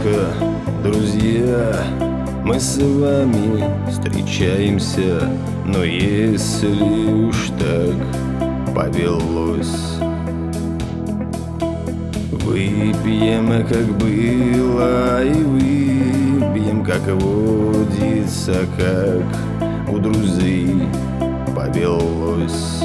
редко, друзья, мы с вами встречаемся, но если уж так повелось, выпьем, как было, и выпьем, как водится, как у друзей повелось.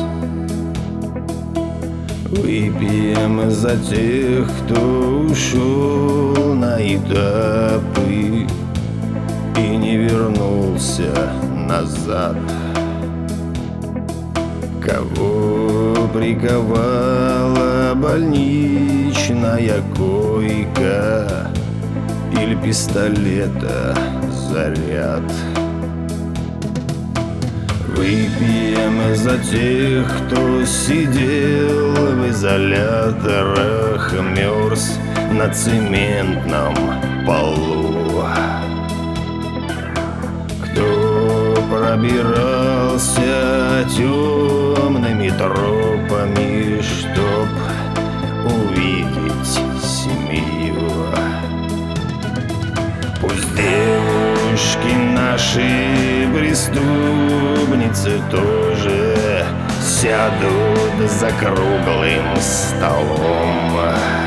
Выпьем за тех, кто ушел на этапы и не вернулся назад, кого приковала больничная койка или пистолета заряд. Выпьем за тех, кто сидел в изоляторах, мерз на цементном полу, кто пробирался темными тропами, чтоб увидеть семью. Пусть девушки наши преступницы тоже сядут за круглым столом,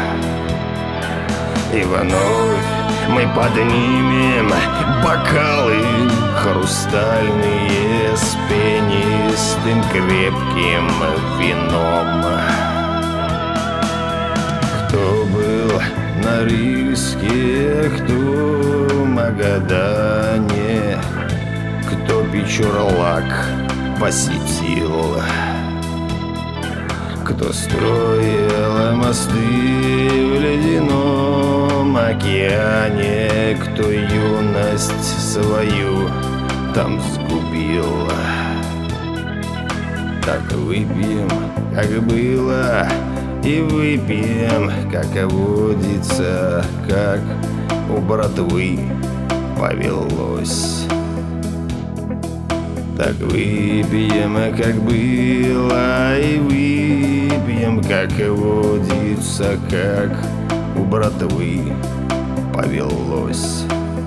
и вновь мы поднимем бокалы хрустальные с пенистым крепким вином. Кто был на Рильске, кто в Магадане, кто Печорлак посетил, кто строил мосты в ледяном океане, кто юность свою там сгубил. Так выпьем, как было, и выпьем, как водится, как у братвы повелось. Так выпьем, как было, и выпьем, как водится, как у братвы повелось.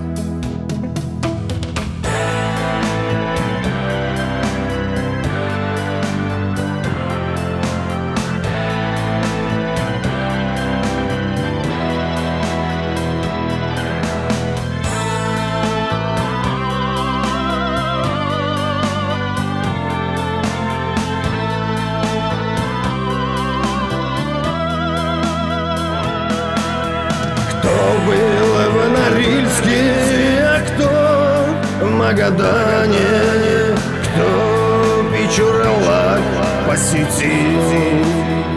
Кто был в Норильске, а кто в Магадане, кто Печорлак посетил,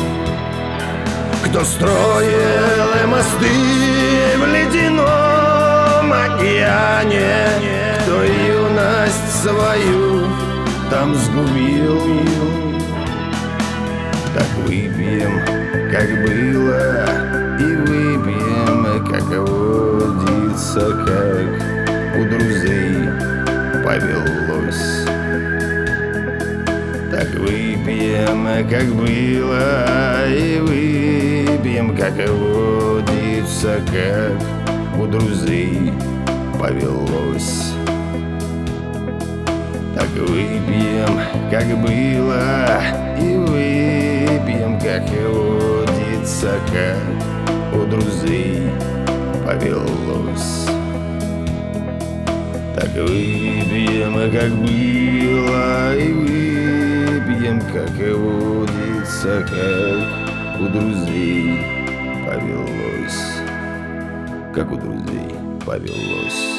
кто строил мосты в ледяном океане, кто юность свою там сгубил. Так выпьем, как было, и выпьем, как водится, как у друзей повелось. Так выпьем, как было, и выпьем, как водится, как у друзей повелось. Так выпьем, как было, и выпьем, как водится, как у друзей повелось. Так выпьем, как было, и выпьем, как водится, как у друзей повелось. Как у друзей повелось.